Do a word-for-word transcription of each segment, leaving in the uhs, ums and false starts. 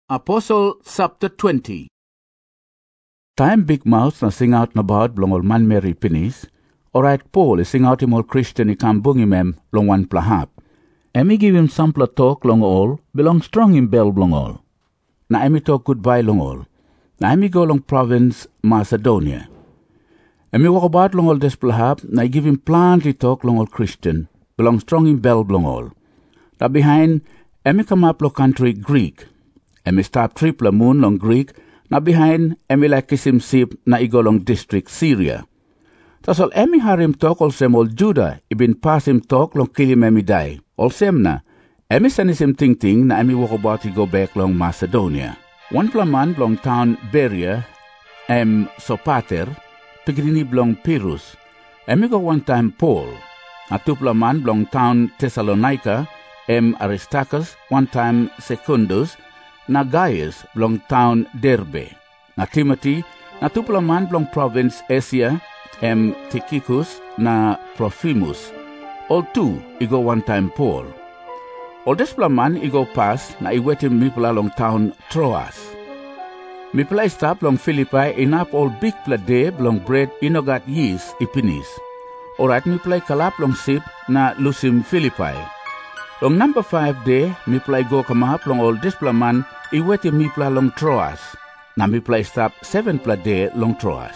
Apostle chapter twenty. Time Big Mouth na sing out na baad blong ol man Mary pinis. Alright, Paul is sing out him ol Christian i kam bungi mem long one plahap. Emi give him sample talk long all, belong strong in bell blong all. Na emi talk goodbye long all. Na emi go long province Macedonia. Emi walk about long all des plahap, na I give him plenty talk long all Christian, belong strong in bell blong all. Da behind, emi come up lo country Greek. Emi stop triple moon long Greek, na behind emi like kisim sip na igo long district Syria. Tasol emi harim talk all sem all Judah, ibin pass him talk long kilim emi die. All sem na, emi senis him ting ting na emi walk about go back long Macedonia. One plaman long town Berea, em Sopater, pigrini blong Pyrrhus. Emi go one time Paul. A two plaman long town Thessalonica, em Aristarchus, one time Secundus, na Gaius blong town Derbe, na Timothy, na tuplaman blong province Asia, em Tychicus, na Trophimus. All two, igo one time Paul. All des plaman igo pass, na iwetim mipla long town Troas. Mipla stop long Philippi, inap all big pla de blong bread inogat yeast ipinis. Alright, mipla kalap long sip, na lusim Philippi. Long number five day, mi play go kamahap long all displaman, iwete mi pla long Troas. Na mi play stop seven pla day long Troas.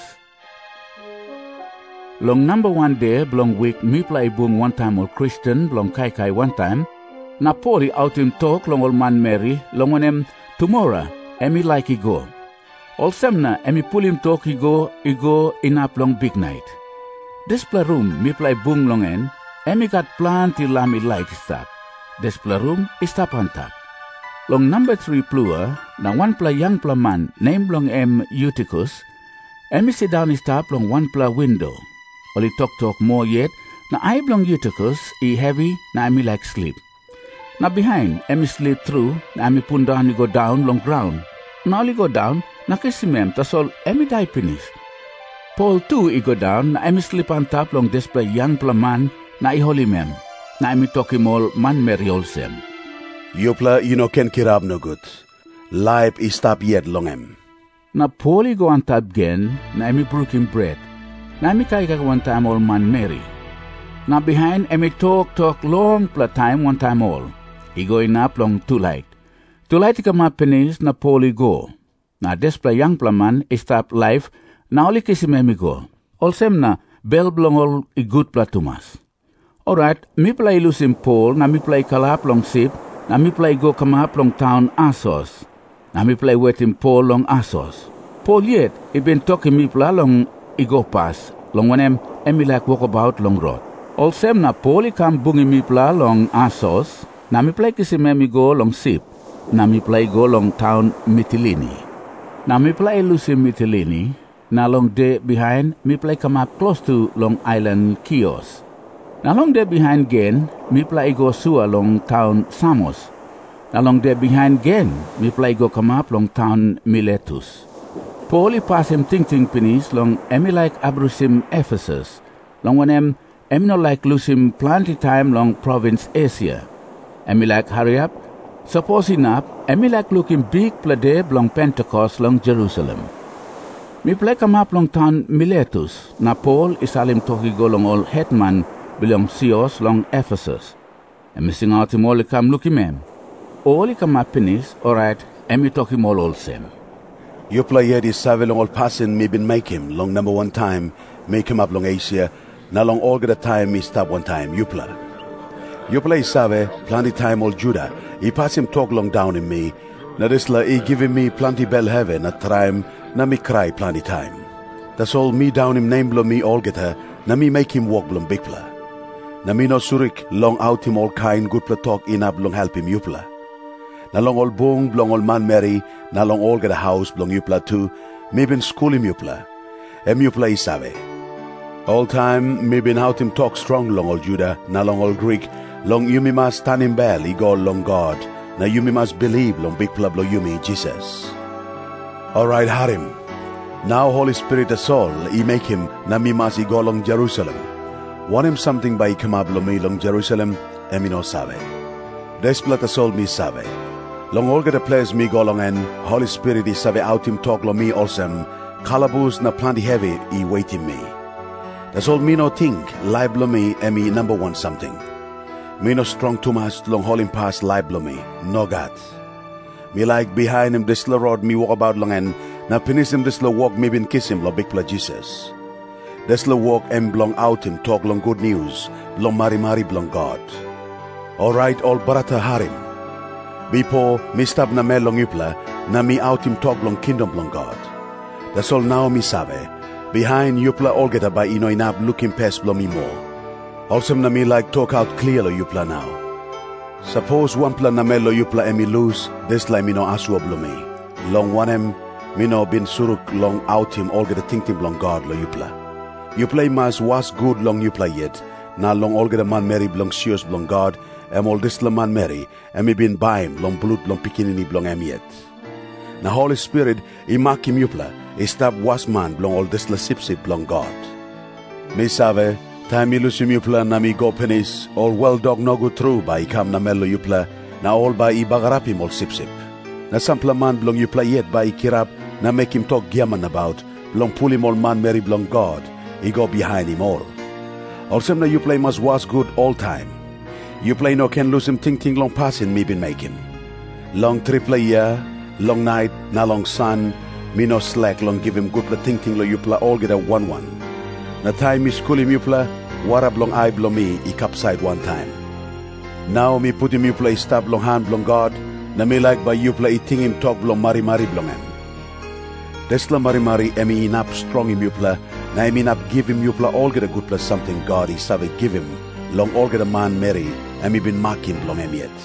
Long number one day, blong week, mi play boom one time all Christian, blong kai kai one time. Na pori out him talk long all man Mary, long on him, tomorrow, emi like he go. All semna, emi pull him talk he go, he go in up long big night. Displa room, mi play boom long en, emi got plenty lami light stop. Despla room is tap on top. Long number three plua, na one pla young pla man, named long em Eutychus, emi sit down is tap long one pla window. Oli talk talk more yet, na I blong Eutychus, e heavy, na emi like sleep. Na behind, emi sleep through, na emi pun down go down long ground. Na oli go down, na kisimem, tasol emi die finish. Paul too e go down, na emi sleep on top long despla young pla man, na I holy mem. Na emi tokim all man Mary olsem. Yupla, you know, ken kirab no good. Life is stop yet long em. Na Paul go on top again, na emi brook him bread. Na emi kai kak one time all man Mary. Na behind emi talk talk long pla time one time all. He go in up long too light. Too light come up penis na Paul go. Na despla young pla man is stop life, na oli kisim emi go. Olsem na bell blong all i good pla tumas. Alright, mi play lusim Paul, na mi play kalap long sip, na mi play go come up long town Assos. Na mi play wetim Paul long Assos. Paul yet, he been talking mi pla long I go pass, long when em, emi like walk about long road. All sem na Paul I come bungi mi pla long Assos, na mi play kisim emi go long sip, na mi play go long town Mytilene. Na mi play lusim Mytilene, na long day behind, mi play come up close to long island Chios. Na long there behind again, mi play go sua long town Samos. Na long there behind again, mi play go come up long town Miletus. Paul pass him ting ting pinis long emi like abrusim Ephesus. Long when em emi no like lose him plenty time long province Asia. Emi like hurry up. Suppose enough, emi like looking big plade long Pentecost long Jerusalem. Mi play come up long town Miletus. Na Paul isalim toki go long all hetman belong Sios long Ephesus. Emi sing out him all come look him em. All come up finish, alright, emi talk him all all same. You play yet is seven long all passing me been make him long number one time, make him up long Asia, na long all get a time me stop one time, you play. You play save, plenty time all Judah, he pass him talk long down in me, na this la he giving me plenty bell heaven at time, na me cry plenty time. That's all me down him name blow me all get her, na me make him walk blom big pla. Na mi no surik long out him all kind good pla talk in up long help him yupla. Na long all bong blong all man Mary, na long all get a house blong yupla too, me been school him yupla. Em yupla isabe. All time me been out him talk strong long all Judah, na long all Greek, long you me must stand in bell, he go long God, na you me must believe long big pla blong you me Jesus. Alright, Harim. Now Holy Spirit the soul, he make him, na me must he go long Jerusalem. Want him something by kamablo me long Jerusalem, emi no sabe. Desplat the soul mi sabe. Long all the place me go long and Holy Spirit is have out him talk lo me also. Calabus na plenty heavy he waiting me. That's all me no think live lo me and me number one something. Me no strong too much long hauling past live lo me. No God. Me like behind him this little road me walk about long and na finish him this little walk me been kiss him lo big pla Jesus. This little walk and belong out him talk long good news. Belong mari mari belong God. Alright all barata harim. Bipo mi stab na me long yupla na mi out him talk long kingdom long God. That's all now mi sabe. Behind yupla all get by ino inab looking past belong me more. Also na mi like talk out clear lo yupla now. Suppose one pla na me lo yupla and me lose, this like me no asu oblo me. Long one em, me no bin suruk long out him all get a think him long God lo yupla. Yupla mas was good long yupla yet. Na long all get a man Mary belong serious belong God. Em all this la man Mary, and me bin by him long blood long pikinini belong em yet. Na Holy Spirit, I mak him yupla, I stab was man belong all this la sip sip belong God. Me save, time me lose him yupla na me go penis, all well dog no go through by come na mello yupla, na all by I bagarap him all sip sip. Na sampla man belong yupla yet by I kirap, na make him talk giaman about, belong pull him all man Mary belong God, I go behind him all. Also na yupla must was good all time. You play no can lose him ting ting long passing me been make him. Long triple year, long night, na long sun, me no slack long give him good la ting ting lo you play all get a one one. Na time me school him you play, warab long eye blow me, he capside one time. Now me put him you play stab long hand long God, na me like by you play ting him talk long mari mari blong him. Desla mari mari emi inap strong him you play, na emi inap give him you play all get a good plus something God he save give him. Long all get a man Mary, and me been marking long em yet.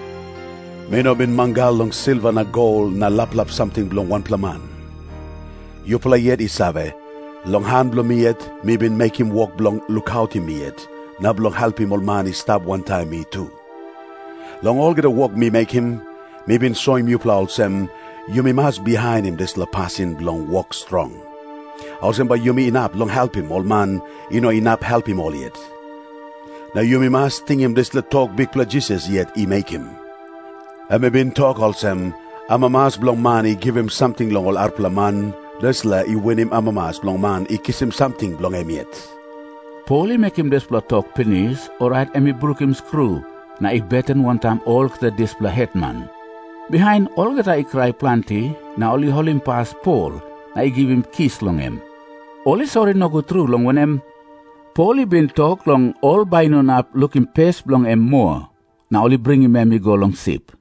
Me no been mangal long silver na gold na lap lap something long one plaman. You play yet isabe, long hand blong me yet, me been make him walk blong look out him me yet, na blong help him all man he stab one time me too. Long all get a walk me make him, me been show him you pla all sem, you me mas behind him this la passing blong walk strong. Also by you me inap long help him all man, you know inap help him all yet. Now you me must think him this le talk big pla Jesus yet he make him. I me been talk also, ama mas blong man he give him something long all arpla man, this la he win him ama mas blong man he kiss him something blong em yet. Pauli make him this pla talk penis, alright emi brook him screw, na I beten one time all the this pla hetman. Behind all that I cry plenty, na only hold him past Paul, na I give him kiss long him. Only sorry no go through long when him. Pauli been talk long all by no nap looking past long em more. Now only bring him me go long sip.